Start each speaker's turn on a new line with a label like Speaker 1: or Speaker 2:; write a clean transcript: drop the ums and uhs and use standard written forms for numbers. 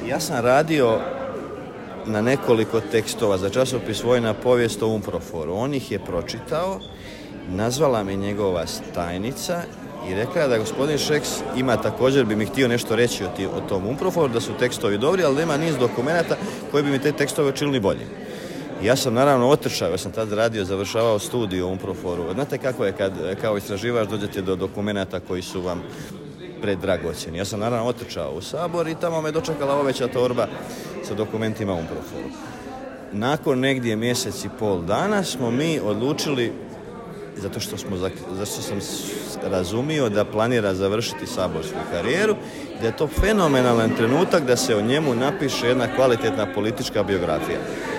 Speaker 1: Ja sam radio na nekoliko tekstova za časopis Vojna povijest o UNPROFOR-u. On ih je pročitao, nazvala me njegova tajnica i rekla da gospodin Šeks ima također, bi mi htio nešto reći o tom UNPROFOR-u, da su tekstovi dobri, ali da ima niz dokumenata koji bi mi te tekstove učinili bolji. Ja sam naravno otrčao, ja sam tad radio, završavao studij u UNPROFOR-u. Znate kako je kad kao istraživač dođete do dokumenata koji su vam predragocjeni. Ja sam naravno otrčao u Sabor i tamo me dočekala oveća torba sa dokumentima UNPROFOR-u. Nakon negdje mjesec i pol dana smo mi odlučili, zato što sam razumio da planira završiti saborsku karijeru, da je to fenomenalan trenutak da se o njemu napiše jedna kvalitetna politička biografija.